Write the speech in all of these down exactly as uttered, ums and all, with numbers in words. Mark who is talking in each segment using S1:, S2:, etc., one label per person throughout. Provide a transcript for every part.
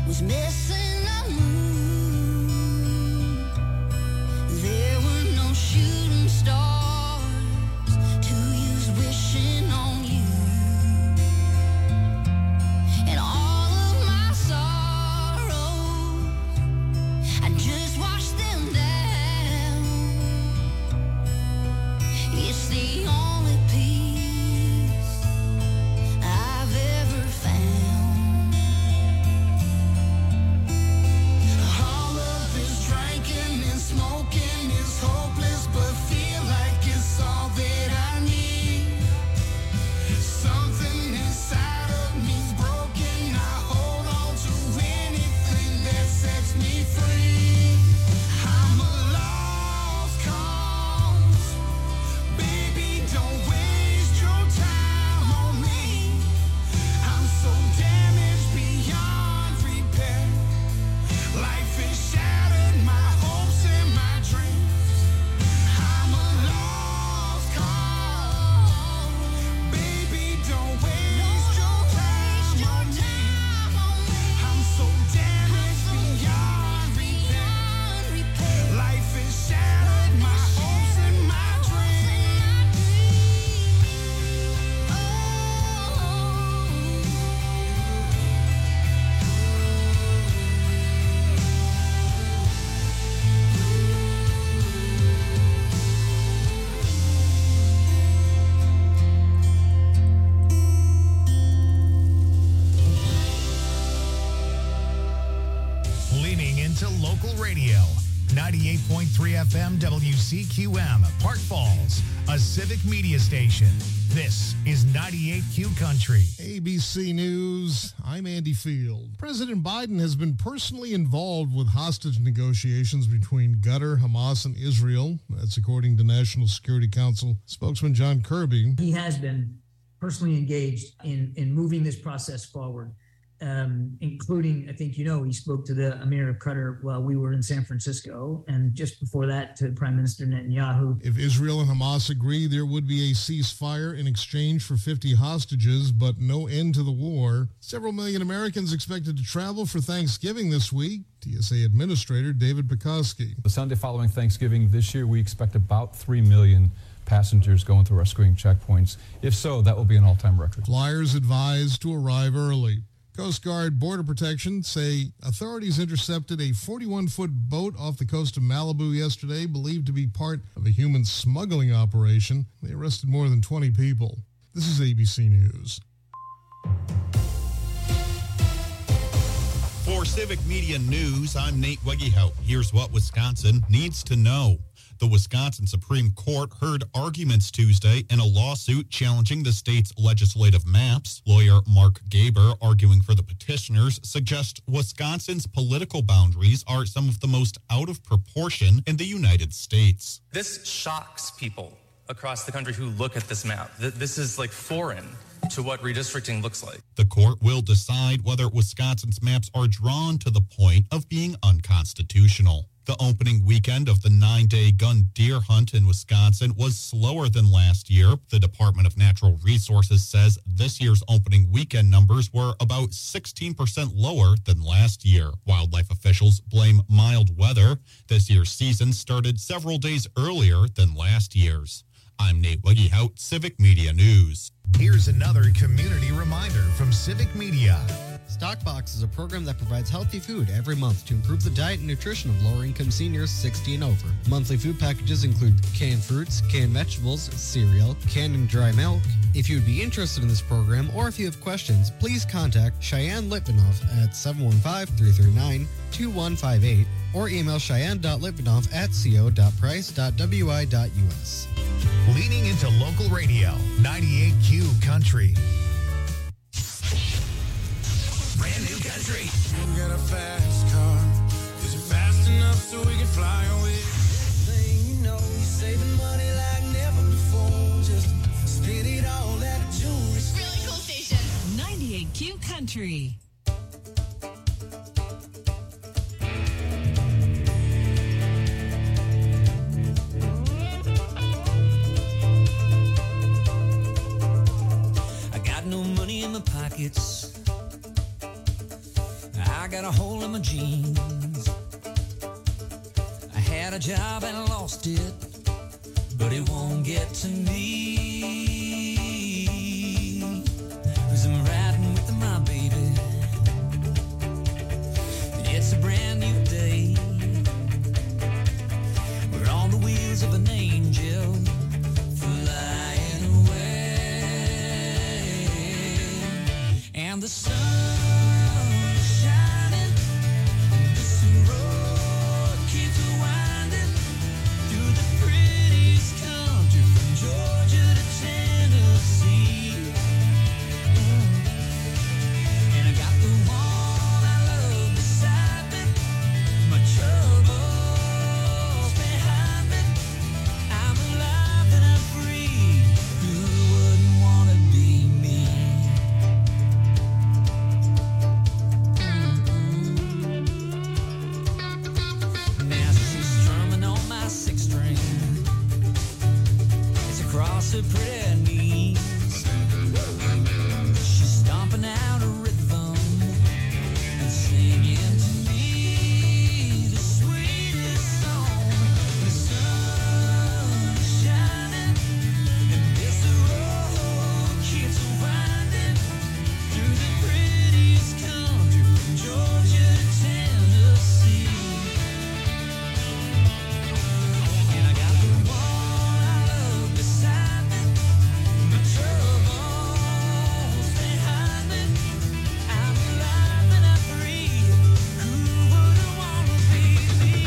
S1: was missing a moon. There were no shooting stars to use wishing on you. And all of my sorrows, I just washed them down. It's the only peace I've ever found. All of this drinking and smoking is hopeless, but feel like it's all that I need. Something inside of me's broken. I hold on to anything that sets me free. I'm a lost cause. Baby, don't waste your time on me. I'm so damaged beyond repair. Life has shattered my hopes and my dreams. I'm a lost cause. Baby, don't waste your time on me. I'm so damaged beyond repair. Life has shattered my hopes and my dreams.
S2: Leaning into local radio. ninety-eight point three F M W C Q M, Park Falls, a civic media station. This is ninety-eight Q Country.
S3: A B C News, I'm Andy Field. President Biden has been personally involved with hostage negotiations between Qatar, Hamas, and Israel. That's according to National Security Council spokesman John Kirby.
S4: He has been personally engaged in, in moving this process forward, um, including, I think, you know, he spoke to the Emir of Qatar while we were in San Francisco, and just before that to Prime Minister Netanyahu.
S3: If Israel and Hamas agree, there would be a ceasefire in exchange for fifty hostages, but no end to the war. Several million Americans expected to travel for Thanksgiving this week. T S A Administrator David Pekoski.
S5: The Sunday following Thanksgiving this year, we expect about three million passengers going through our screening checkpoints. If so, that will be an all-time record.
S3: Flyers advised to arrive early. Coast Guard Border Protection say authorities intercepted a forty-one foot boat off the coast of Malibu yesterday, believed to be part of a human smuggling operation. They arrested more than twenty people. This is A B C News.
S6: For Civic Media News, I'm Nate Wegehout. Here's what Wisconsin needs to know. The Wisconsin Supreme Court heard arguments Tuesday in a lawsuit challenging the state's legislative maps. Lawyer Mark Gaber, arguing for the petitioners, suggests Wisconsin's political boundaries are some of the most out of proportion in the United States.
S7: This shocks people across the country who look at this map. This is like foreign to what redistricting looks like.
S6: The court will decide whether Wisconsin's maps are drawn to the point of being unconstitutional. The opening weekend of the nine-day gun deer hunt in Wisconsin was slower than last year. The Department of Natural Resources says this year's opening weekend numbers were about sixteen percent lower than last year. Wildlife officials blame mild weather. This year's season started several days earlier than last year's. I'm Nate Wegehout, Civic Media News.
S2: Here's another community reminder from Civic Media.
S8: Stockbox is a program that provides healthy food every month to improve the diet and nutrition of lower-income seniors sixty and over. Monthly food packages include canned fruits, canned vegetables, cereal, canned and dry milk. If you would be interested in this program or if you have questions, please contact Cheyenne Litvinoff at seven one five, three three nine, two one five eight or email cheyenne dot litvinoff at co dot price dot w i dot u s.
S2: Leaning into local radio, ninety-eight Q Country.
S1: Brand new country. You got a fast car. Is it fast enough so we can fly away? Thing you know, you're saving money like never before. Just spit it all at a jewelry.
S9: Really cool station. ninety-eight Q Country.
S1: I got no money in my pockets. I I got a hole in my jeans. I had a job and I lost it, but it won't get to me. 'Cause I'm riding with my baby. It's a brand new day. We're on the wheels of an angel, flying away. And the sun is shining, this road keeps winding through the prettiest country from Georgia to Tennessee. And I got the one I love beside me, my troubles behind me. I'm alive and I'm free. Who wouldn't want to be me? Now she's strumming on my six string. It's across her pretty knees. She's stomping out a rhythm and singing to me the sweetest song. The sun is shining and this road keeps winding through the prettiest country from Georgia to Tennessee. And I got the one I love beside me, my troubles behind me. I'm alive and I'm free. Who wouldn't want to be me?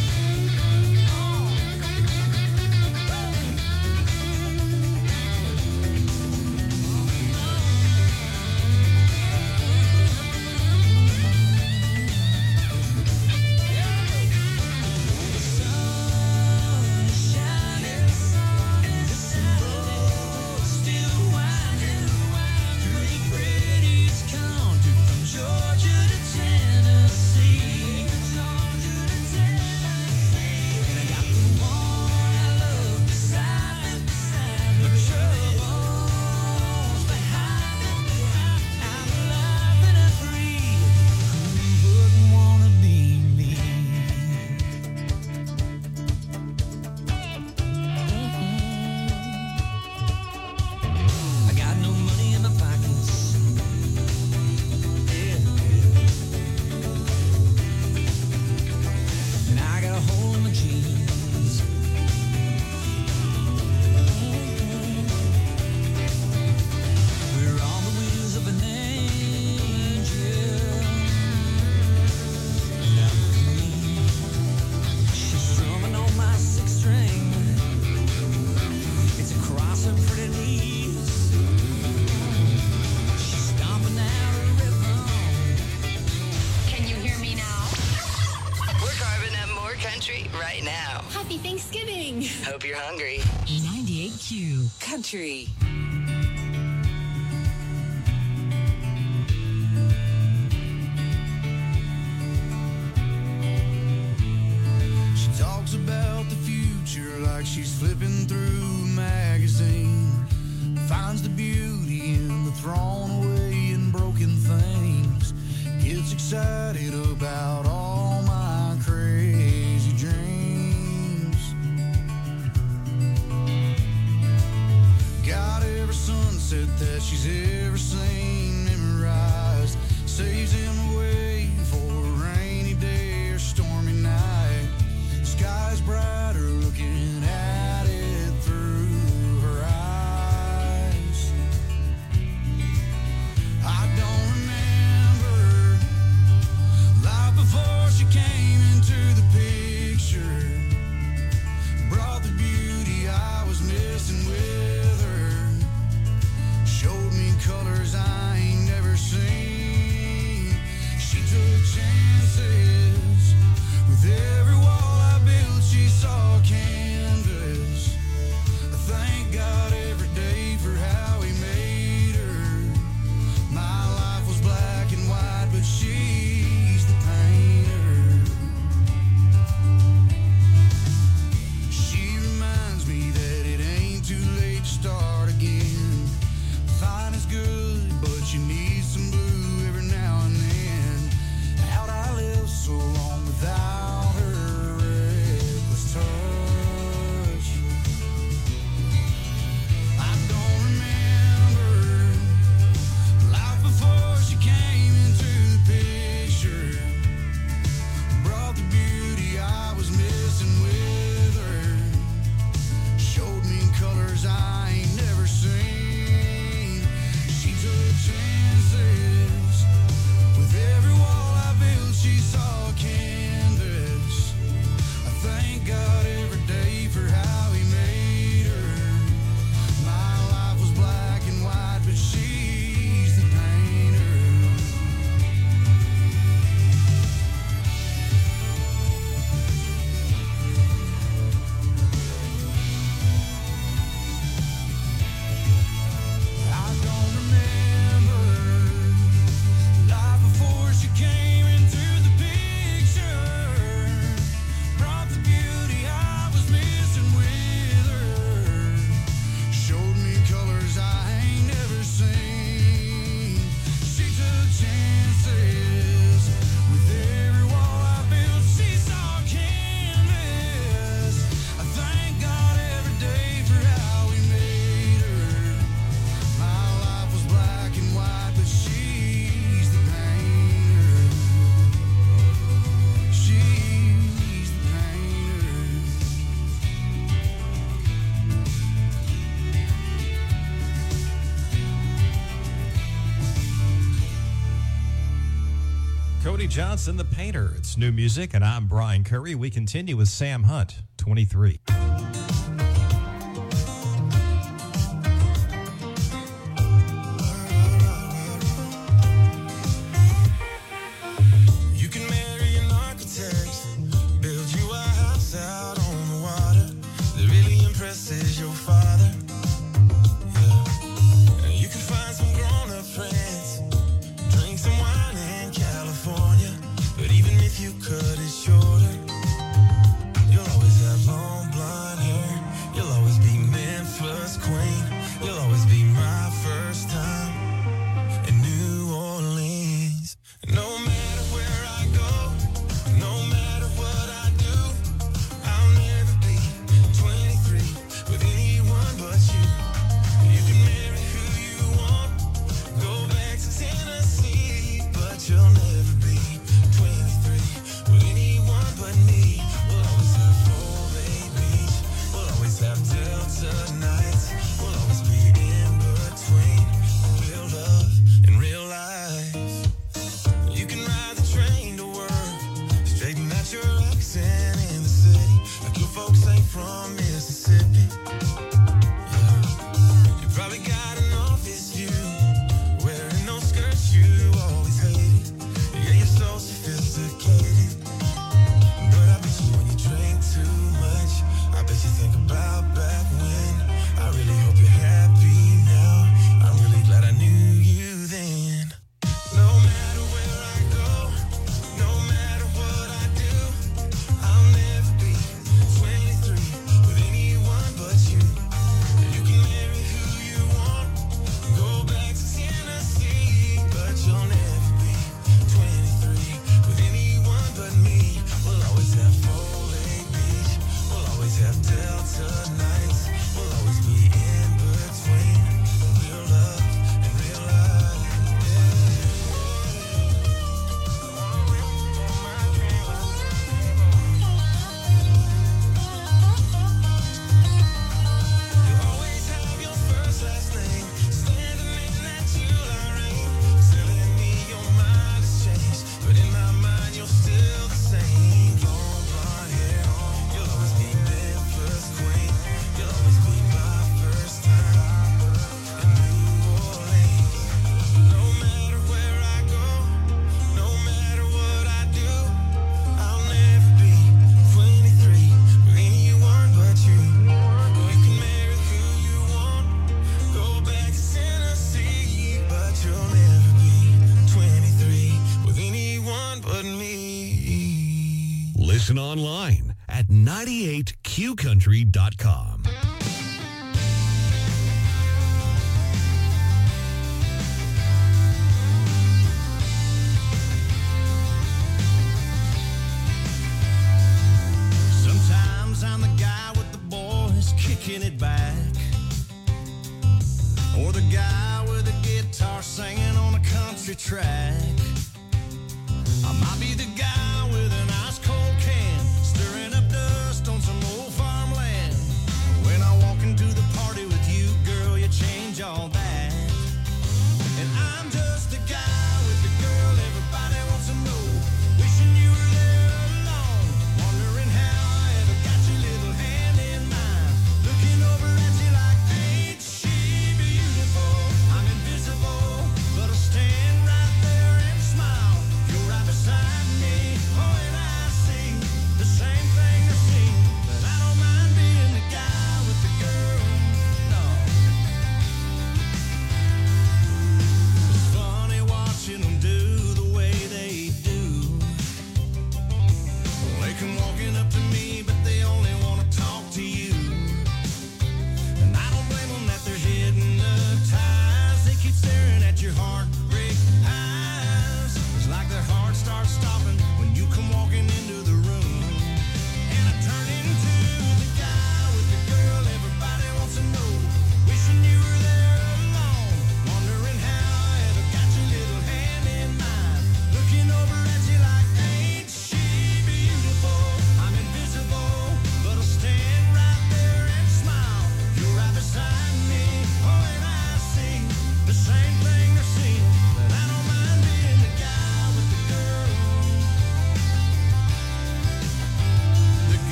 S1: The sun is shining and this road's still winding through the prettiest country from Georgia to Tennessee. And I got the one I love beside me, my troubles behind me. I'm alive and I'm free. Who wouldn't want to be me? I got no money in my pockets. Yeah. And I got a hole in my jeans. We're on the wheels of an angel. And I'm free. She's strumming on my six string. It's across her pretty knees. She's stomping out a rhythm.
S10: Can you hear me now?
S11: We're carving up more country right now.
S10: Happy Thanksgiving.
S11: Hope you're hungry.
S9: ninety-eight Q Country.
S1: She talks about the future like she's flipping through a magazine. Finds the beauty in the thrown away and broken things. Gets excited about all my crazy dreams. Got every sunset that she's ever seen memorized. Saves him away for a rainy day or stormy night. Sky's brighter looking at it through her eyes. I don't remember life before she came into the picture. Brought the beauty I was missing with her. Showed me color
S12: Cody Johnson, the painter. It's new music, and I'm Brian Curry. We continue with Sam Hunt, twenty-three.
S1: You can marry an architect, build you a house out on the water that really impresses your father. Yeah. And you can find some grown-up friends, drink some wine in California. But even if you cut it shorter, you'll always have long blonde hair. You'll always be Memphis queen. You'll always be my first time in New Orleans. No matter where I go, no matter what I do, I'll never be twenty-three with anyone but you. You can marry who you want, go back to Tennessee, but you'll never be twenty-three with anyone but me. We'll always have Foley Beach, we'll always have Delta nights, we'll always be in between real love and real life. You can ride the train to work, straighten out your accent in the city, like your folks ain't from Mississippi. Yeah. You probably got an office view, wearing those skirts you always hated. Yeah, you're so sophisticated, but I bet you when you drink too much, I bet you think about back when. I really hope you're happy now. I'm really glad I knew you then. No matter where I go, no matter what I do, I'll never be twenty-three with anyone but you. You can marry who you want, go back to Tennessee, but you'll never be twenty-three with anyone but me. We'll always have Foley Beach, we'll always have Delta nights, we'll always be in between real love and real life. You'll always have your first last name, standing in that July rain, telling me your mind has changed, but in my mind you're still the same. Long blonde hair, you'll always be Memphis queen, you'll always be my first time in New Orleans. No matter where I go, no matter what I do, I'll never be twenty-three with anyone but you. You can marry who you want, go back to Tennessee, but you'll never be twenty-three with anyone but me.
S13: Listen online at ninety-eight q country dot com.
S1: Sometimes I'm the guy with the boys kicking it back, or the guy with a guitar singing on a country track. I might be the guy with an ice cold can, stirring up dust on some old farmland. When I walk into the party with you, girl, you change all that. And I'm just the guy with the girl everybody wants to know, wishing you were there alone, wondering how I ever got your little hand in mine, looking over at you like, ain't she beautiful? I'm invisible, but I'll stand right there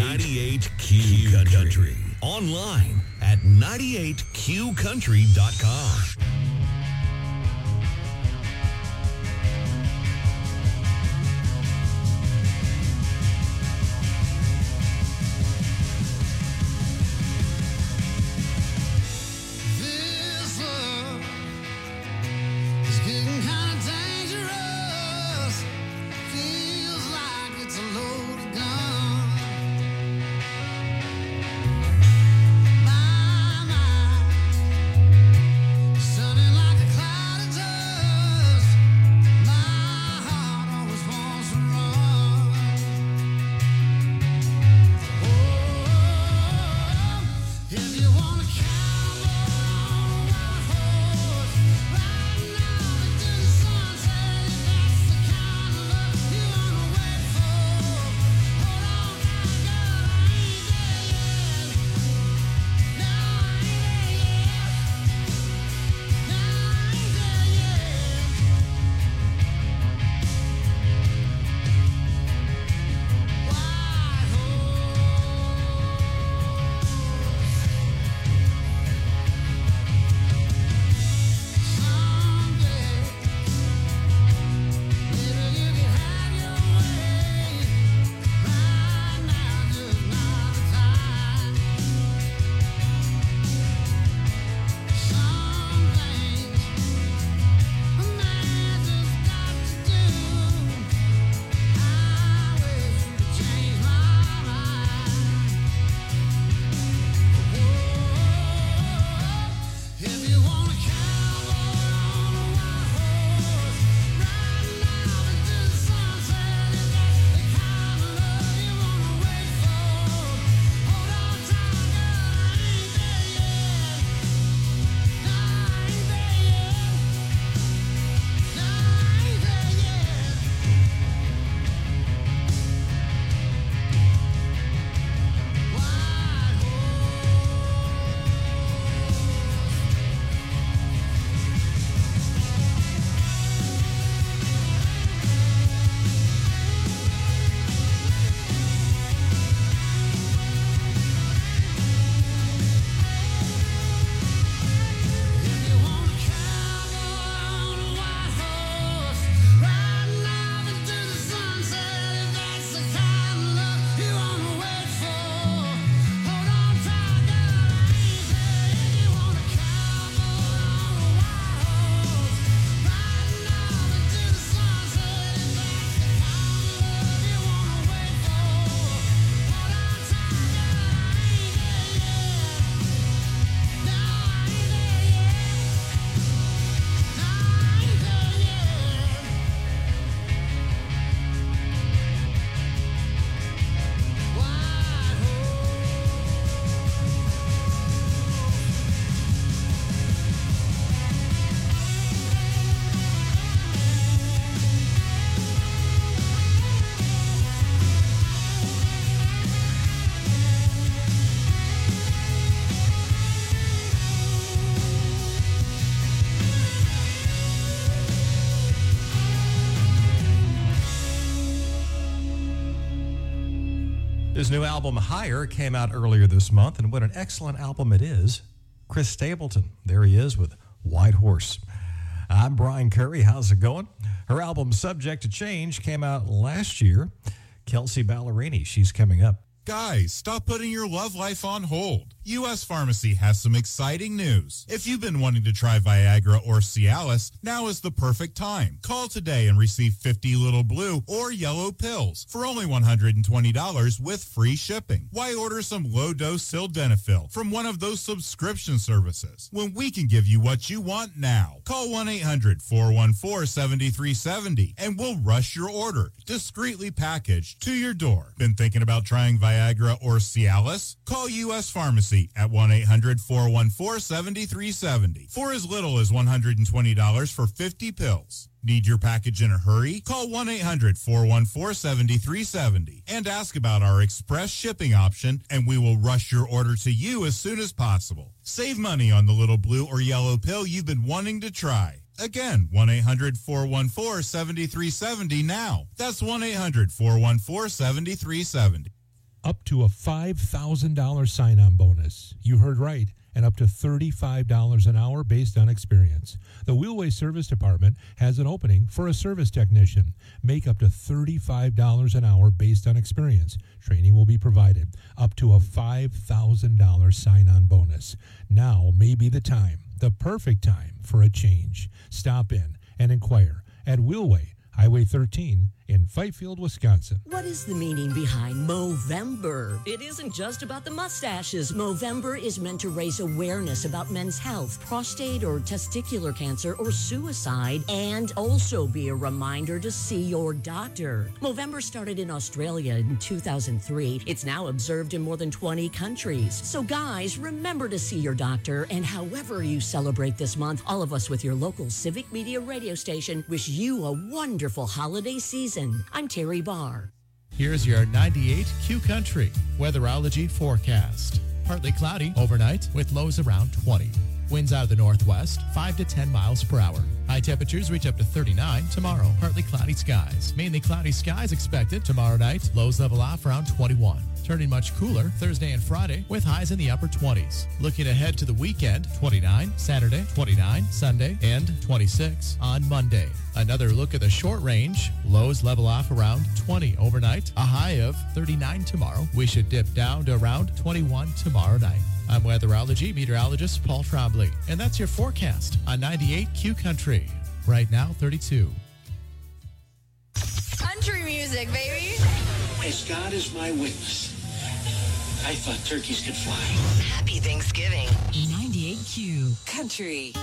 S13: ninety-eight Q Country. Online at ninety-eight Q country dot com.
S12: His new album, Higher, came out earlier this month, and what an excellent album it is. Chris Stapleton, there he is with White Horse. I'm Brian Curry. How's it going? Her album, Subject to Change, came out last year. Kelsey Ballerini, she's coming up.
S14: Guys, stop putting your love life on hold. U S Pharmacy has some exciting news. If you've been wanting to try Viagra or Cialis, now is the perfect time. Call today and receive fifty little blue or yellow pills for only one hundred twenty dollars with free shipping. Why order some low-dose sildenafil from one of those subscription services when we can give you what you want now? Call one eight hundred, four one four, seven three seven zero and we'll rush your order, discreetly packaged, to your door. Been thinking about trying Viagra or Cialis? Call U S Pharmacy at one eight hundred, four one four, seven three seven zero for as little as one hundred twenty dollars for fifty pills. Need your package in a hurry? Call one eight hundred, four one four, seven three seven zero and ask about our express shipping option, and we will rush your order to you as soon as possible. Save money on the little blue or yellow pill you've been wanting to try. Again, one eight hundred, four one four, seven three seven zero now. That's one eight hundred, four one four, seven three seven zero.
S15: up to a five thousand dollars sign-on bonus. You heard right, and up to thirty-five dollars an hour based on experience. The Wheelway Service Department has an opening for a service technician. Make up to thirty-five dollars an hour based on experience. Training will be provided. Up to a five thousand dollars sign-on bonus. Now may be the time, the perfect time for a change. Stop in and inquire at Wheelway, Highway thirteen in Fifield, Wisconsin.
S16: What is the meaning behind Movember? It isn't just about the mustaches. Movember is meant to raise awareness about men's health, prostate or testicular cancer, or suicide, and also be a reminder to see your doctor. Movember started in Australia in two thousand three. It's now observed in more than twenty countries. So guys, remember to see your doctor, and however you celebrate this month, all of us with your local Civic Media radio station wish you a wonderful holiday season. I'm Terry Barr.
S17: Here's your ninety-eight Q Country weatherology forecast. Partly cloudy overnight with lows around twenty. Winds out of the northwest, five to ten miles per hour. High temperatures reach up to thirty-nine tomorrow. Partly cloudy skies. Mainly cloudy skies expected tomorrow night. Lows level off around twenty-one. Turning much cooler Thursday and Friday with highs in the upper twenties. Looking ahead to the weekend, twenty-nine Saturday, twenty-nine Sunday, and twenty-six on Monday. Another look at the short range. Lows level off around twenty overnight. A high of thirty-nine tomorrow. We should dip down to around twenty-one tomorrow night. I'm weatherology meteorologist Paul Trombley, and that's your forecast on ninety-eight Q Country. Right now, thirty-two.
S10: Country music, baby.
S18: As God is my witness, I thought turkeys could fly.
S11: Happy Thanksgiving.
S9: ninety-eight Q Country.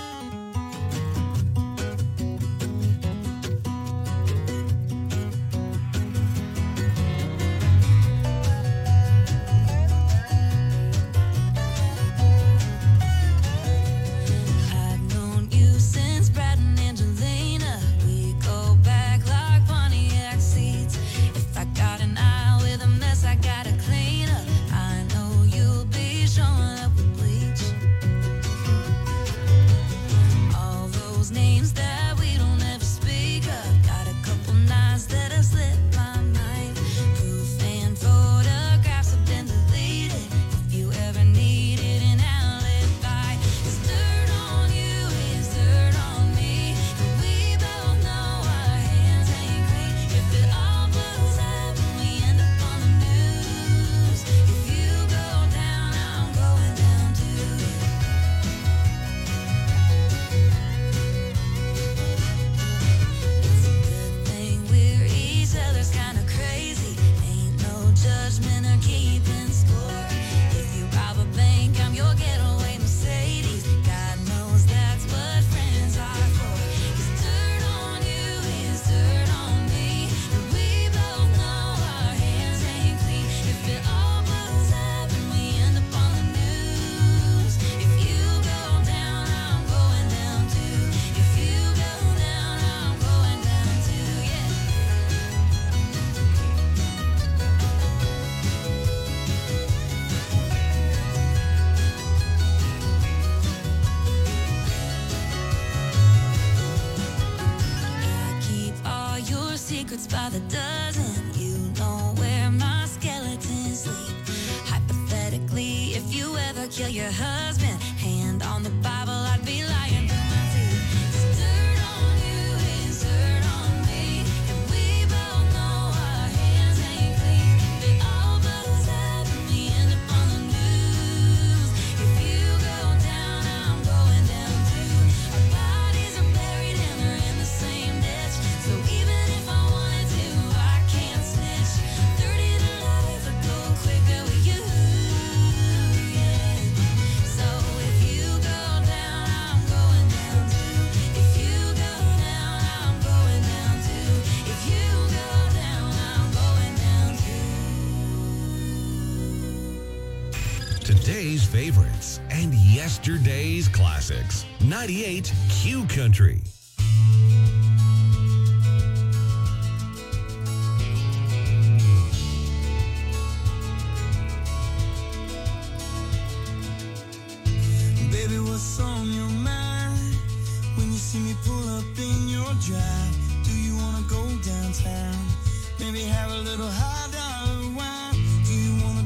S19: secrets by the dozen. You know where my skeletons sleep. Hypothetically, if you ever kill your husband, hand on the Bible, I'd be lying through my teeth. 'Cause dirt on you is dirt on me, and we both know our hands ain't clean. If it all blows up and we end up on the news, if you go down, I'm going down too. Our bodies are buried and they're in the same ditch, so even if I wanted to, I can't snitch. thirty to life would go quicker with you, yeah. So if you go down, I'm going down too. If you go down, I'm going down too. If you go down, I'm going down too.
S13: Today's favorites and yesterday's classics. ninety-eight Q Country.
S1: Baby, what's on your mind when you see me pull up in your drive? Do you wanna go downtown? Maybe have a little high dollar wine? Do you wanna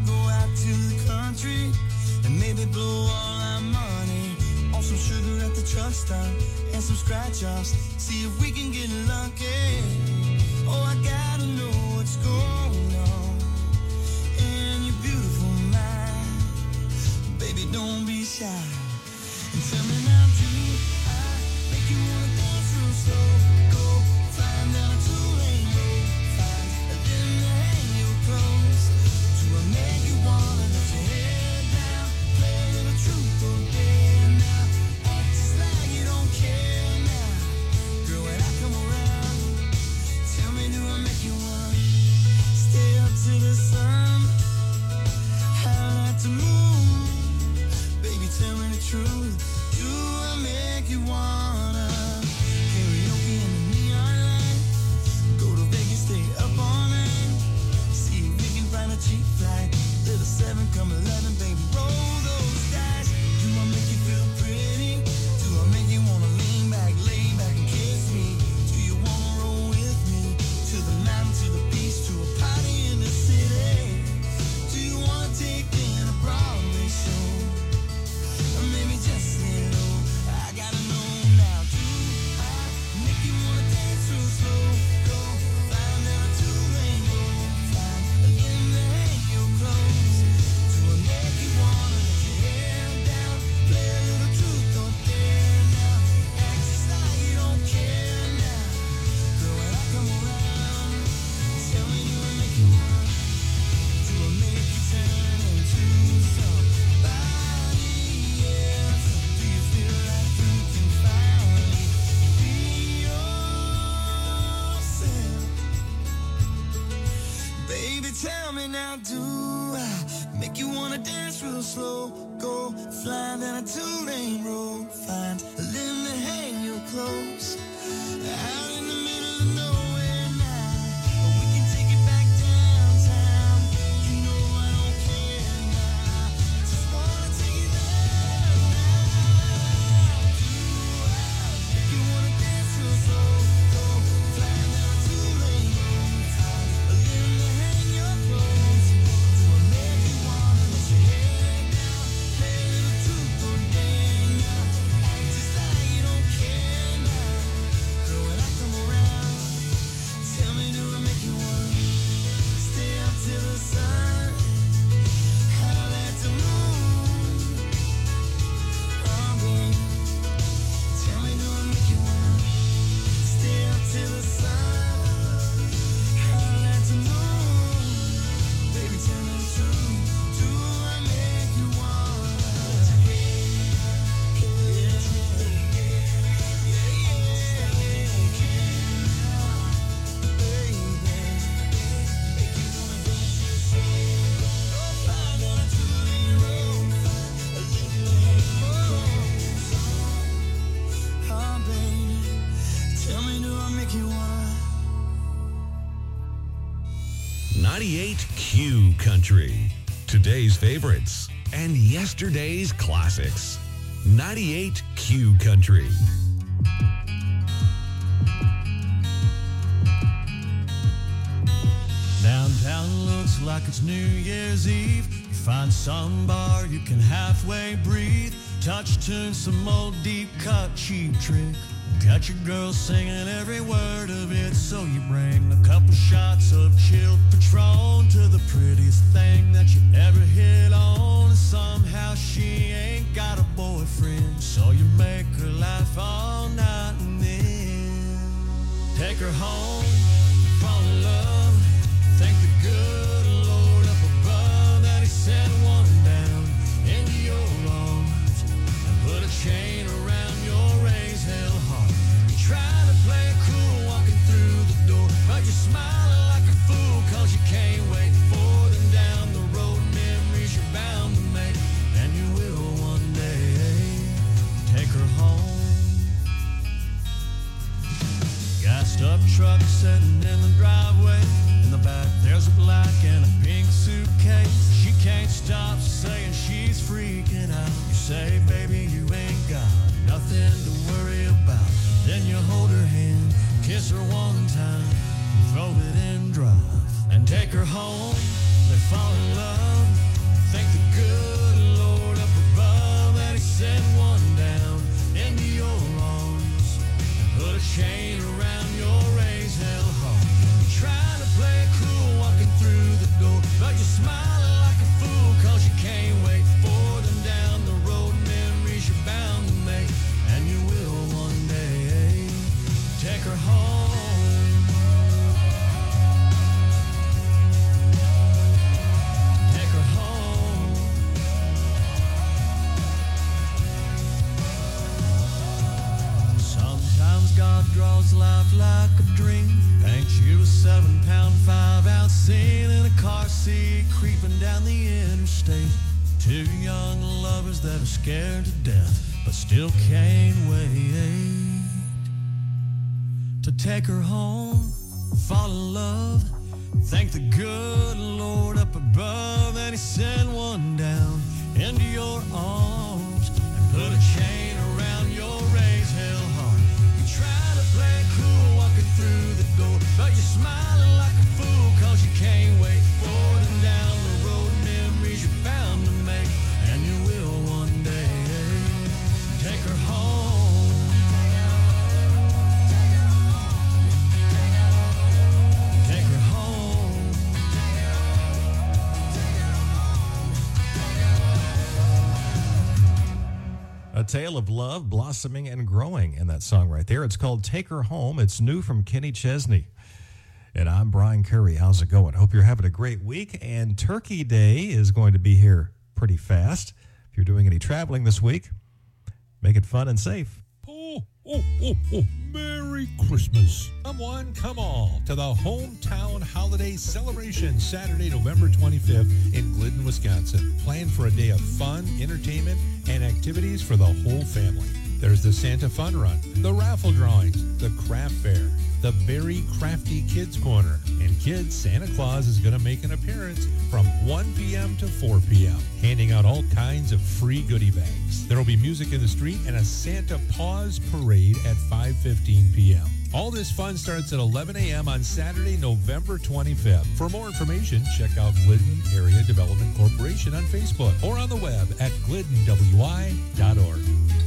S1: truck stop and some scratch-offs. See if we can get lucky. Oh, I gotta know what's going on in your beautiful mind. Baby, don't be shy. And tell me now, do I make you wanna dance real slow? Go flying down a two-lane road, find a limb to hang you close. Do I make you wanna let your head down, play a little truth or dare now? Act just like you don't care now. Girl, when I come around, tell me, do I make you wanna stay up to the sun? How not to move? Baby, tell me the truth. Do I make you wanna karaoke in the neon light? Go to Vegas, stay up all night. See if we can find a cheap flight. Little seven, come eleven, baby, roll those dice. Do I make you feel pretty? Do I make you wanna lean back, lay back and kiss me? Do you wanna roll with me to the mountain, to the beach, to a party in the city? Do you wanna take in a Broadway show? Or maybe just a little. I gotta know now. Do I make you wanna dance real slow? Go flying down a two-lane road, find a limb to hang your clothes. Do I make you wanna let your hair down, play a little truth or dare now? Act just like you don't care now. Girl, when I come around, tell me, do I make you want? Do I make you turn into somebody else? Do you feel like you can finally be yourself? Baby, tell me now, do I make you wanna dance real slow? Go flying down a two-lane road, find a limb to hang your clothes. Out in the middle of nowhere now, but we can take it back downtown. You know I don't care now, just wanna take it there now. Do I make you wanna dance real slow? Go flying down a two-lane road, find a limb to hang your clothes. Do I make you wanna let your hair down, play a little truth or dare now? Act just like you don't care now. Girl, when I come around, tell me, do I make you wanna stay up till the sun? Howl at the moon. Oh, babe, tell me, do I make you wanna stay up till the sun? Howl at the moon. Baby, tell me the truth. Do I make you wanna? Oh, baby, tell me, do I make you wanna?
S13: ninety-eight Q Country. Today's favorites and yesterday's classics. ninety-eight Q Country.
S1: Downtown looks like it's New Year's Eve. You find some bar you can halfway breathe. Touch tune, some old deep cut cheap trick. Got your girl singing every word of it, so you bring a couple shots of chilled Patron to the prettiest thing that you ever hit on. And somehow she ain't got a boyfriend, so you make her laugh all night and then take her home, fall in love. Thank the good Lord up above that he sent one down into your arms and put a chain around your raised hell heart. You try to play it cool walking through the door, but you're smiling like a fool cause you can't wait for them down the road. Memories you're bound to make, and you will one day take her home. Gassed up truck sitting in the driveway. In the back there's a black and a pink suitcase. She can't stop saying she's freaking out. You say, baby, you ain't got nothing to worry about. Then you hold her hand, kiss her one time, throw it in drive, and take her home. They fall in love. Thank the good Lord up above that he sent one down into your Sitting in a car seat, creeping down the interstate. Two young lovers that are scared to death, but still can't wait to take her home, fall in love, thank the good Lord up above, and he sent one down into your arms and put a chain around your raised hell heart. You try to play it cool walking through the door, but you're smiling like a fool cause you can't wait forward and down the road. Memories you're bound to make, and you will one day. Take her home. Take her home.
S12: A tale of love, blossoming, and growing in that song right there. It's called Take Her Home. It's new from Kenny Chesney. And I'm Brian Curry. How's it going? Hope you're having a great week. And Turkey Day is going to be here pretty fast. If you're doing any traveling this week, make it fun and safe.
S15: Oh, oh, oh, oh, Merry Christmas. Come one, come all to the Hometown Holiday Celebration Saturday, November twenty-fifth in Glidden, Wisconsin. Plan for a day of fun, entertainment, and activities for the whole family. There's the Santa Fun Run, the raffle drawings, the craft fair, the Very Crafty Kids Corner, and Kids Santa Claus is going to make an appearance from one p.m. to four p.m., handing out all kinds of free goodie bags. There will be music in the street and a Santa Paws Parade at five fifteen p.m. All this fun starts at eleven a.m. on Saturday, November twenty-fifth. For more information, check out Glidden Area Development Corporation on Facebook or on the web at glidden w i dot org.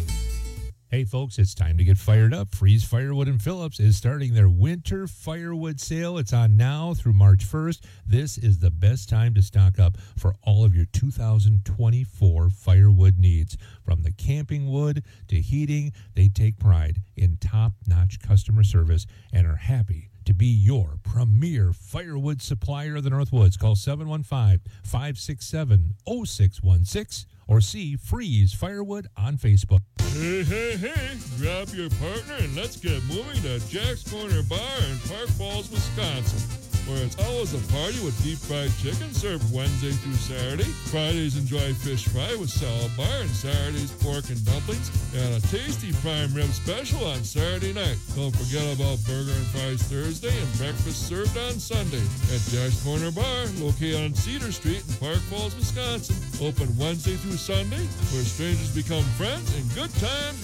S15: Hey folks, it's time to get fired up. Freeze Firewood and Phillips is starting their winter firewood sale. It's on now through March first. This is the best time to stock up for all of your two thousand twenty-four firewood needs. From the camping wood to heating, they take pride in top-notch customer service and are happy to be your premier firewood supplier of the Northwoods. Call seven one five, five six seven, zero six one six or see Freeze Firewood on Facebook.
S20: Hey, hey, hey, grab your partner and let's get moving to Jack's Corner Bar in Park Falls, Wisconsin, where it's always a party with deep fried chicken served Wednesday through Saturday. Fridays enjoy fish fry with salad bar, and Saturdays pork and dumplings, and a tasty prime rib special on Saturday night. Don't forget about burger and fries Thursday and breakfast served on Sunday at Jack's Corner Bar, located on Cedar Street in Park Falls, Wisconsin. Open Wednesday through Sunday, where strangers become friends and good times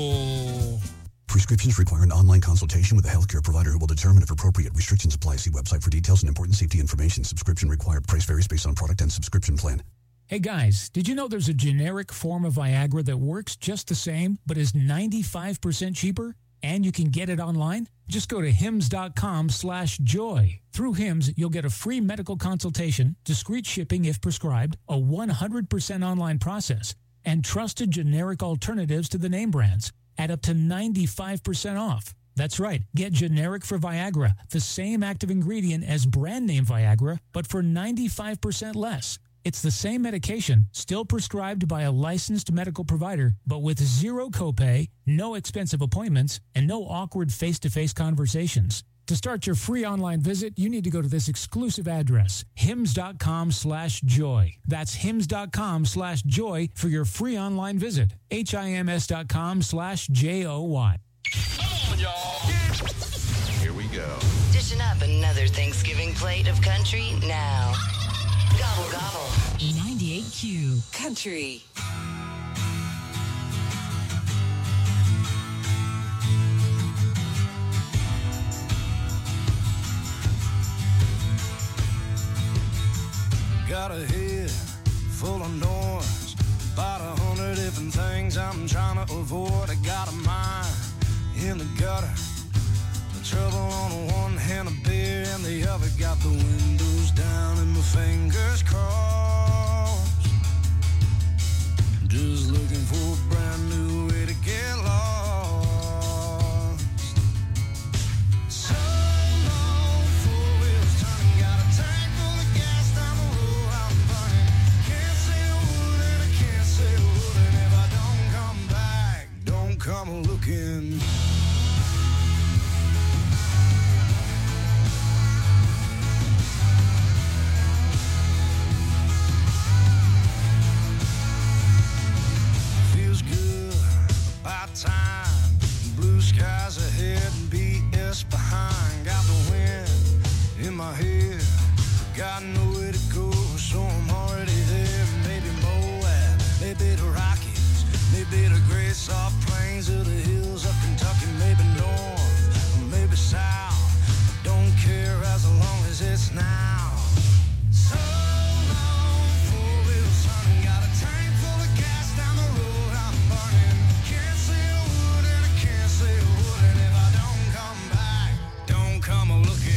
S20: roll.
S21: Prescriptions require an online consultation with a healthcare provider who will determine if appropriate. Restrictions apply. See website for details and important safety information. Subscription required. Price varies based on product and subscription plan.
S22: Hey guys, did you know there's a generic form of Viagra that works just the same but is ninety-five percent cheaper? And you can get it online? Just go to hims.com slash joy. Through Hims, you'll get a free medical consultation, discreet shipping if prescribed, a one hundred percent online process, and trusted generic alternatives to the name brands at up to ninety-five percent off. That's right. Get generic for Viagra, the same active ingredient as brand name Viagra, but for ninety-five percent less. It's the same medication, still prescribed by a licensed medical provider, but with zero copay, no expensive appointments, and no awkward face-to-face conversations. To start your free online visit, you need to go to this exclusive address, hims.com slash joy. That's hims.com slash joy for your free online visit. H-I-M-S.com slash J-O-Y.
S11: Come on, y'all.
S13: Here we go.
S11: Dishing up another Thanksgiving plate of country now. Gobble, gobble.
S9: ninety-eight Q Country.
S1: Got a head full of noise, about a hundred different things I'm trying to avoid. I got a mind in the gutter, the trouble on the one hand, a beer in the other. Got the windows down and my fingers crossed, just looking for a brand new way to get lost. Come looking. got nowhere to go, so I'm already there. Maybe Moab, maybe the Rockies, maybe the great soft plains of the hills of Kentucky, maybe north, or maybe south. Don't care as long as it's now. So long, four-wheel son, got a tank full of gas down the road I'm burning. Can't see a wood and I can't see a wood, and if I don't come back, don't come a-looking.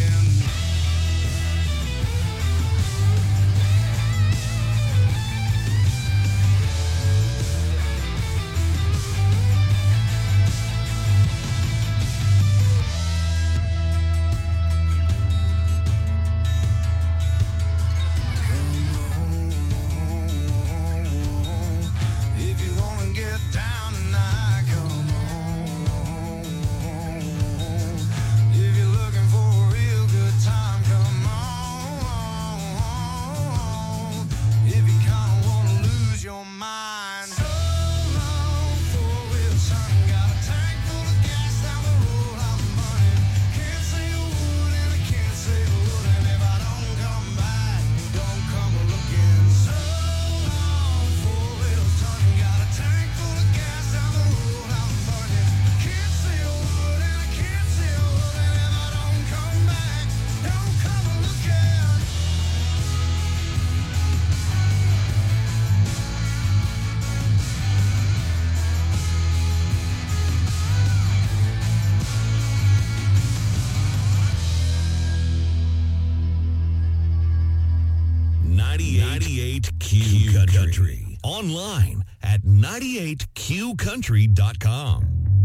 S13: ninety-eight Q Country. Online at ninety-eight Q country dot com.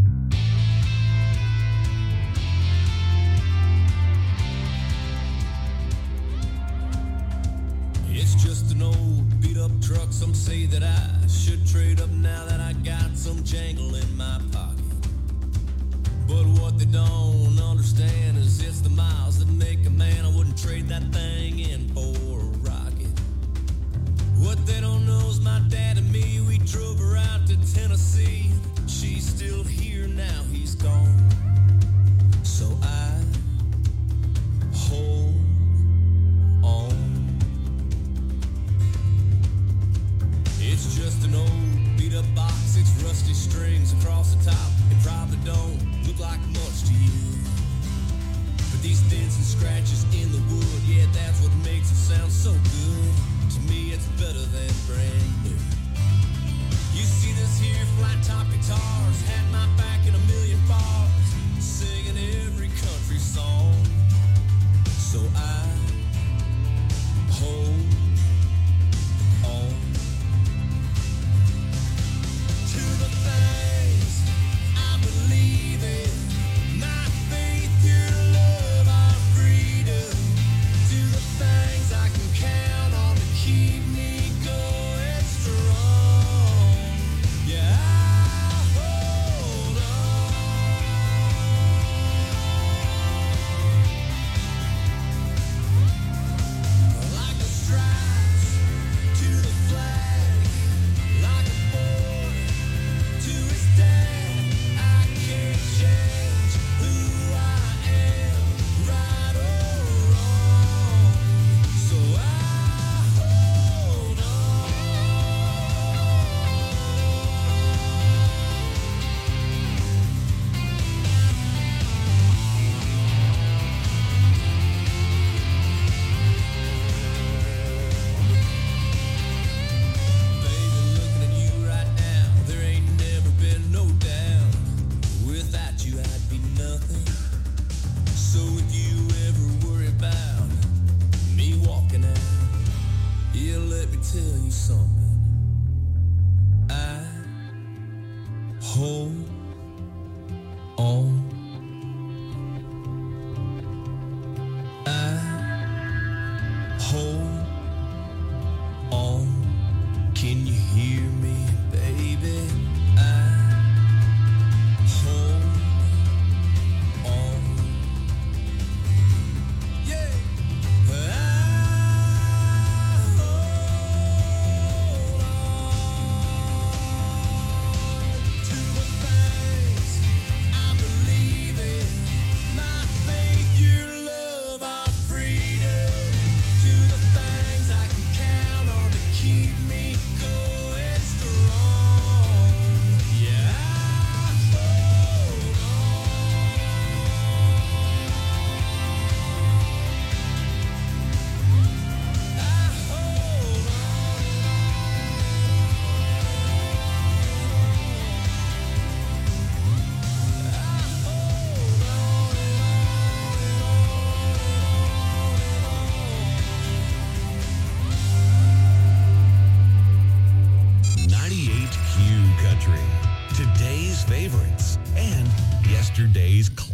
S4: It's just an old beat-up truck. Some say that I should trade up now that I got some jangle in my pocket. But what they don't understand is it's the miles that make a man. I wouldn't trade that thing in for a rocket. What they don't know is my dad and me, we drove her out to Tennessee. She's still here now, he's gone. So I hold on. It's just an old beat-up box, six rusty strings across the top. It probably don't look like much to you, but these dents and scratches in the wood, yeah, that's what makes it sound so good. To me, it's better than brand new. You see this here flat top guitars had my back in a million bars, singing every country song. So I hold on to the things I believe in, my faith, your love, our freedom, to the things I can count on to keep me going strong. Yeah, I hold on like the stripes to the flag, like a boy to his dad. I can't change who I am, right or wrong. So I hold on Baby, looking at you right now, there ain't never been no doubt. Without you, I'd be nothing. So if you ever worry about me walking out, yeah, let me tell you something. I hold on. I hold on. Can you hear me, baby? I hold on. Yeah. I hold on to the fact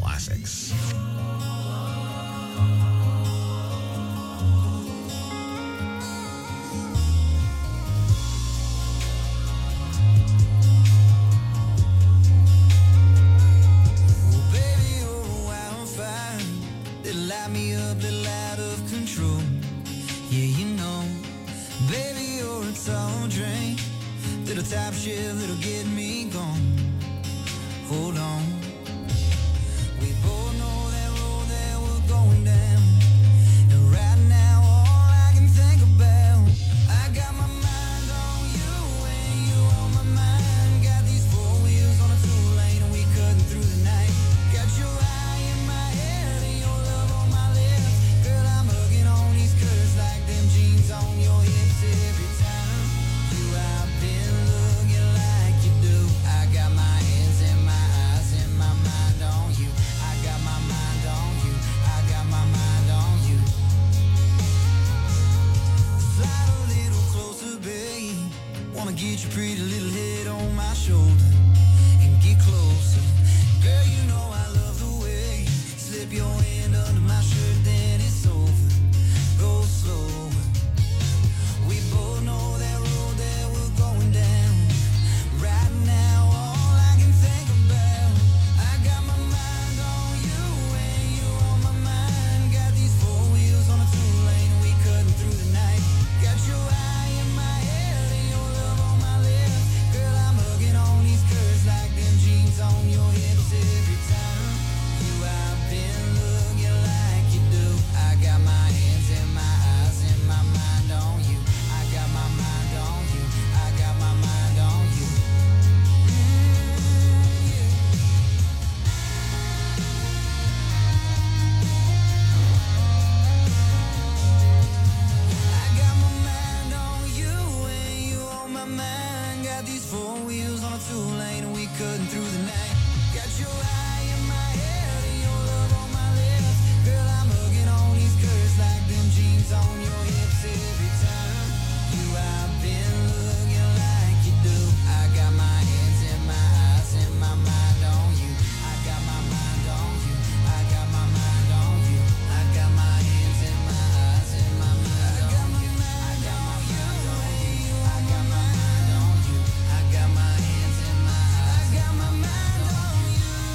S3: classics.
S1: Light me up, little out of control. Yeah, you know, baby, you're a tall drink. Little top shift, little get me gone. Hold on. We both know that road that we're going down. And right now, all I can think about, I got my mind on you and you on my mind. Got these four wheels on a two lane and we cutting through the night. Got your eye in my head and your love on my lips. Girl, I'm hugging on these curves like them jeans on your hips every time. You I've been looking like you do. I got my hands in my eyes and my mind on you. I got my mind on you. I got my mind on you. Slide a little closer, babe. Wanna get your pretty little head on my shoulder and get closer. Girl, you know I love the way you slip your hand under my shirt, then it's over. Go slow. We both know that road that we're going down. Right now, all I can think about, I got my mind on you and you on my mind. Got these four wheels on a two lane and we cutting through the night. Got your eye in my head and your love on my lips. Girl, I'm hugging on these curves like them jeans on your hips every time. You I've been looking like you do. I got my hands in my eyes and my mind on you. I got my mind on you. I got my mind on you. I got my mind on you and you on my mind. Got these four wheels on a two lane and we cutting through the night. Got your eye in my head and your love on my lips. Girl, I'm hugging on these curves like them jeans on your hips every time. You I've been looking like you do. I got my hands in my eyes and my mind on you. I got my mind on you. I got my mind on you. I got my hands in my eyes and my mind on you. I got my mind on you. I got my mind on you. I got my hands in my eyes. I got my mind on you.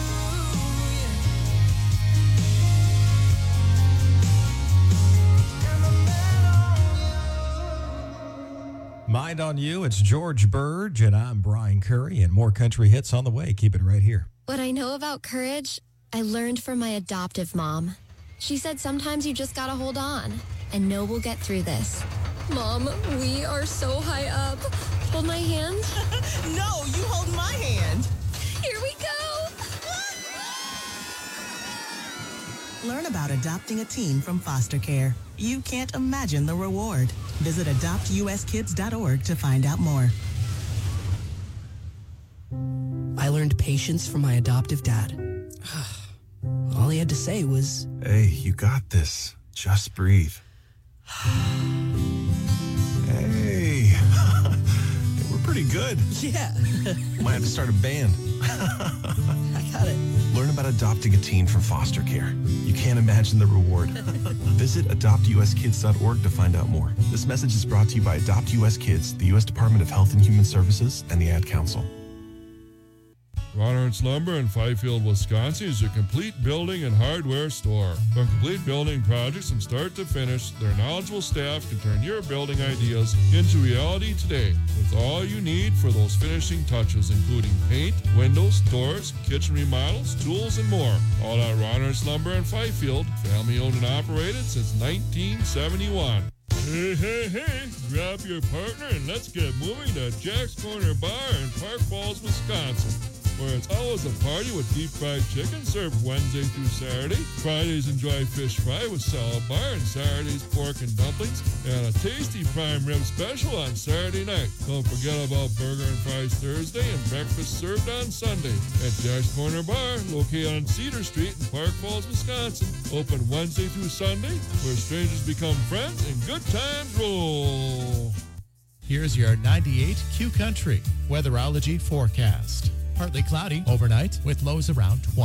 S12: Mind on You, it's George Burge, and I'm Brian Curry, and more country hits on the way. Keep it right here.
S5: What I know about courage, I learned from my adoptive mom. She said sometimes you just gotta hold on and know we'll get through this. Mom, we are so high up. Hold my hand.
S23: No, you hold my hand.
S5: Here we go.
S23: Learn about adopting a teen from foster care. You can't imagine the reward. Visit adopt u s kids dot org to find out more.
S24: I learned patience from my adoptive dad. All he had to say was,
S3: Hey, you got this. Just breathe. Hey. We're pretty good.
S24: Yeah.
S3: Might have to start a band.
S24: I got it.
S3: Learn about adopting a teen from foster care. You can't imagine the reward. Visit adopt u s kids dot org to find out more. This message is brought to you by Adopt U S Kids, the U S Department of Health and Human Services, and the Ad Council.
S20: Ronard's Lumber in Fifield, Wisconsin is your complete building and hardware store. From complete building projects from start to finish, their knowledgeable staff can turn your building ideas into reality today with all you need for those finishing touches, including paint, windows, doors, kitchen remodels, tools, and more. All at Ronard's Lumber in Fifield, family owned and operated since nineteen seventy-one. Hey, hey, hey, grab your partner and let's get moving to Jack's Corner Bar in Park Falls, Wisconsin, where it's always a party with deep fried chicken served Wednesday through Saturday. Fridays enjoy fish fry with salad bar, and Saturdays pork and dumplings, and a tasty prime rib special on Saturday night. Don't forget about burger and fries Thursday and breakfast served on Sunday at Jack's Corner Bar, located on Cedar Street in Park Falls, Wisconsin. Open Wednesday through Sunday, where strangers become friends and good times roll.
S17: Here's your ninety-eight Q Country weatherology forecast. Partly cloudy overnight with lows around twenty.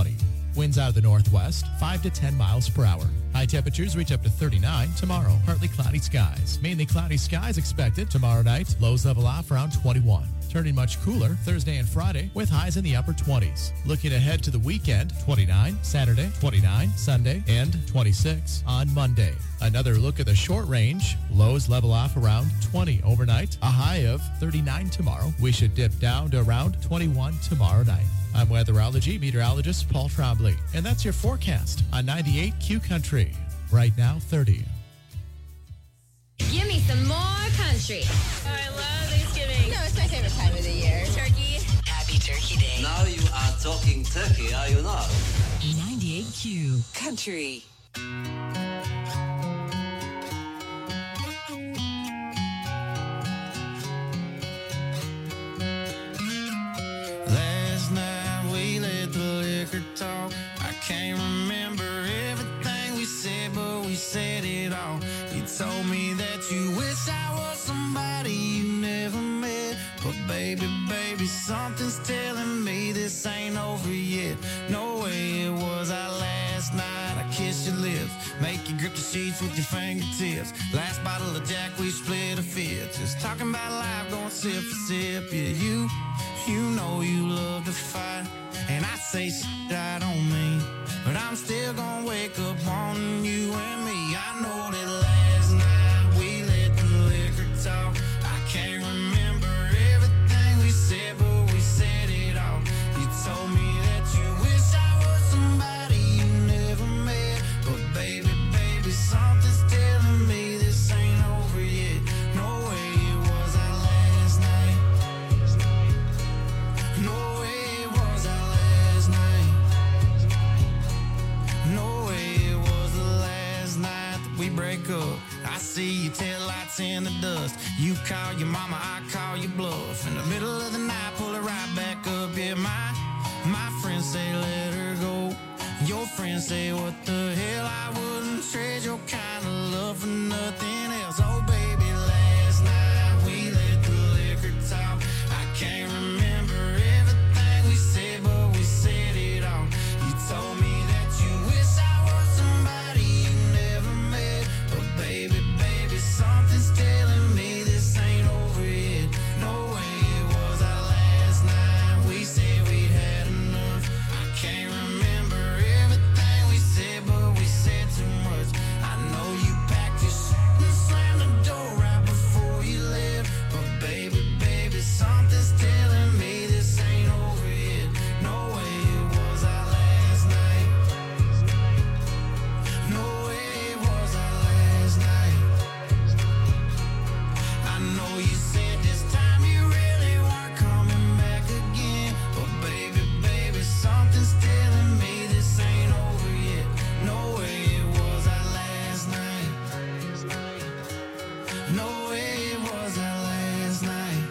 S17: Winds out of the northwest, five to ten miles per hour. High temperatures reach up to thirty-nine tomorrow. Partly cloudy skies. Mainly cloudy skies expected tomorrow night. Lows level off around twenty-one. Turning much cooler Thursday and Friday with highs in the upper twenties. Looking ahead to the weekend, twenty-nine Saturday, twenty-nine Sunday, and twenty-six on Monday. Another look at the short range. Lows level off around twenty overnight. A high of thirty-nine tomorrow. We should dip down to around twenty-one tomorrow night. I'm weatherology meteorologist Paul Trombley, and that's your forecast on ninety-eight Q Country. Right now, thirty.
S10: Give me some more country. Oh, I love Thanksgiving. No, it's my favorite time of the year. Turkey.
S11: Happy Turkey Day.
S2: Now you are talking turkey, are you not?
S9: ninety-eight Q
S11: Country.
S1: Last night we let the liquor talk. I can't remember everything we said, but we said it all. You told me that you wish I was somebody you never met. But baby, baby, something's telling me this ain't over yet. No way it was our last night. I kissed your lips, make you grip the sheets with your fingertips. Last bottle of Jack, we split a fifth. Just talking about life, going sip for sip. Yeah, you, you know you love to fight. And I say shit I don't mean, but I'm still gonna wake up wanting you and me. I know that last night we let the liquor talk. I can't remember everything we said, but we said it all. You told me that you wish I was somebody you never met. But baby, baby, something's telling me this ain't over yet. No way it was our last night. No way it was our last night. No way it was the last night that we break up. I see your tail lights in the dust. You call your mama, I call your bluff. In the middle of the night, pull it right back up. Yeah, my, my friends say let her go. Your friends say what the hell, I wouldn't trade your kind of love for nothing else. Oh baby, last night we let the liquor talk. I can't remember everything we said, but we said it all. You told me that you wish I was somebody you never met. But baby, baby, something's telling me this ain't over yet. No way it was our last night. We said we'd had enough. I can't remember everything we said, but we said too much. I know you packed your shit and slammed the door right before you left. But baby, baby, something's telling me this ain't over yet. No way it was our last night. No way it was our last night. I know you said this time you really weren't coming back again. But baby, baby, something's telling me this ain't over yet. No way it was our last night. No way it was our last night.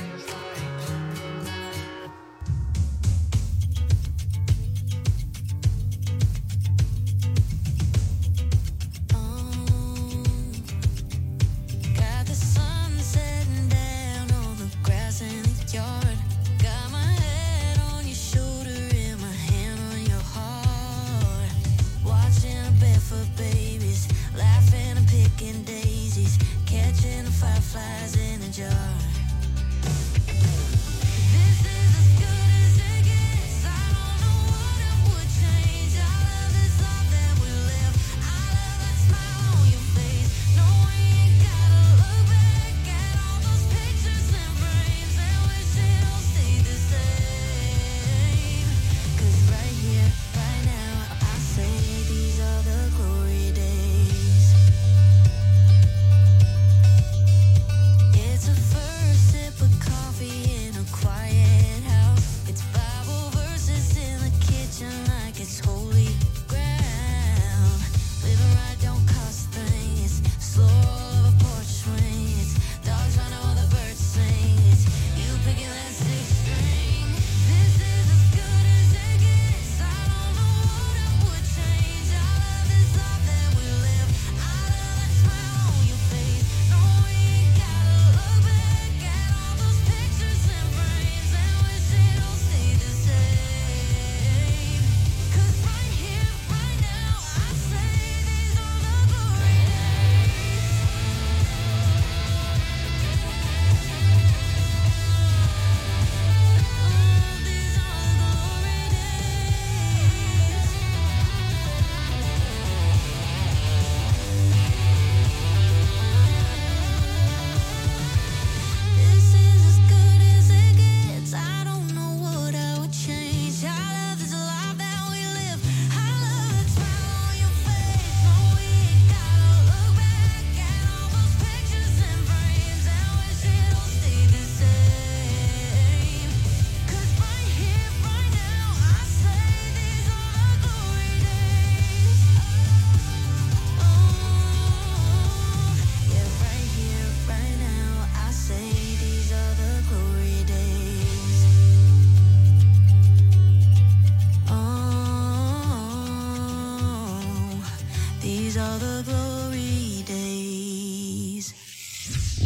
S19: Got the sun setting down on the grass in the yard. Got my head on your shoulder and my hand on your heart. Watching barefoot babies, laughing and picking daisies, catching the fireflies in a jar. This is as good as it gets. I don't know what it would change. I love this love that we live. I love that smile on your face. Knowing you gotta look back at all those pictures and frames and wish it all stayed the same. 'Cause right here, right now, I say these are the glory days. It's a first sip of coffee in a quiet house.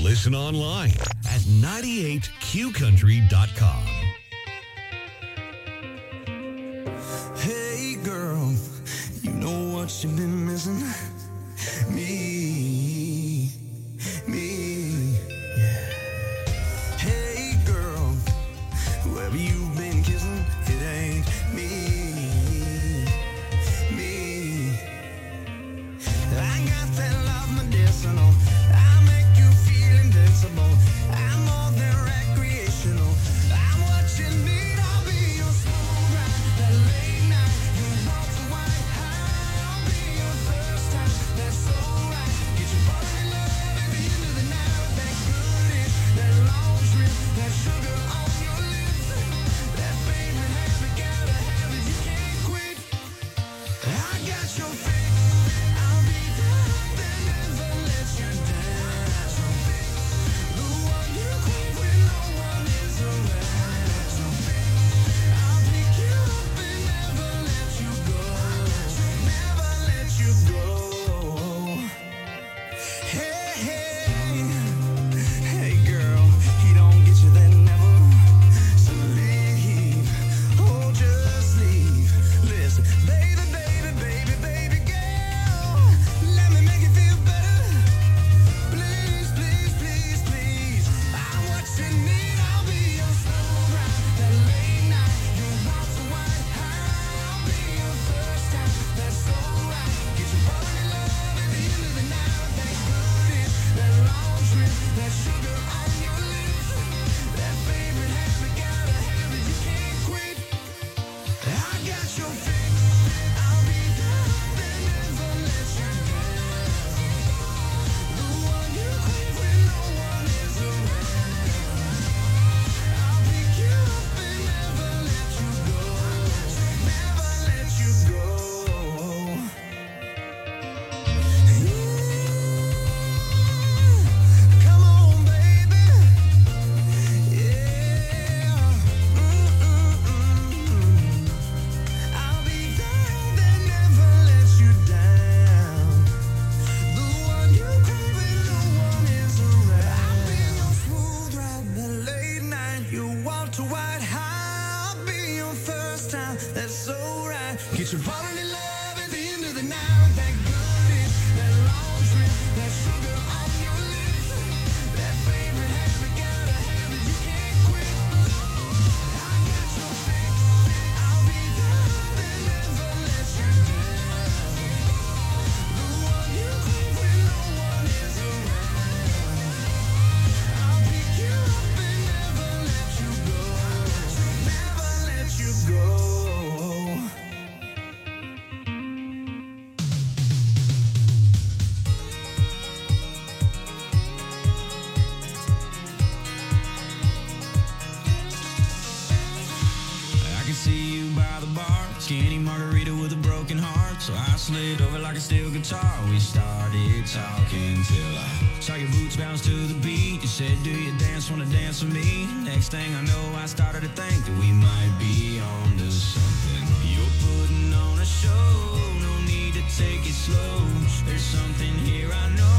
S13: Listen online at ninety-eight Q country dot com.
S1: Hey girl, you know what you've been missing? Me, me, yeah. Hey girl, whoever you've been kissing, it ain't me, me. I got that love medicinal. I make you feel invincible. I'm more than recreational. I'm what you need. I'll be your smooth ride. That late night, you want to white high. I'll be your first time. That's so right. Get your body in love at the end of the night with that goodish, that long trip, that sugar on your lips, that favorite habit, gotta have it. You can't quit. I got your fix. I'll be there that never lets you down. The one you crave when no one is around. I'll pick you up and never let you go. Never let you go. Hey, hey, hey girl, he don't get you then never. So leave, oh just leave. Listen, baby, baby, baby, baby girl, let me make you feel better. Please, please, please, please. I'm what you need. I'll be your smooth ride. That late night, you want to white high. I'll be your first time. That's so right. Get your body in love at the end of the night with that goodish, that long trip, that sugar on your lips, that favorite habit, gotta have it. You can't quit. I got your fix. I'll be there that never lets you down. The one you crave when no one is around. I'll pick you up and never let you go. Never let you go. Come on, baby. Yeah. Mm-mm-mm. I'll be there that never lets you down. The one you crave when no one is around. I'll be your smooth ride, that late night. You want to white high. I'll be your first time. That's so right. Get your body in love at the end of the night with that goodish, that long trip, that sugar on your lips, that favorite habit, gotta have it. You can't quit. I got your fix. I'll be there that never lets you down. The one you crave when no one is around. I'll pick you up and never let you go. Never let you go.
S6: I can see you by the bar, skinny margarita with a broken heart. So I slid over like a steel guitar. We started talking till I saw your boots bounce to the beat. You said, do you dance, wanna dance with me? Next thing I know, I started to think that we might be on to something. You're putting on a show, no need to take it slow. There's something here I know.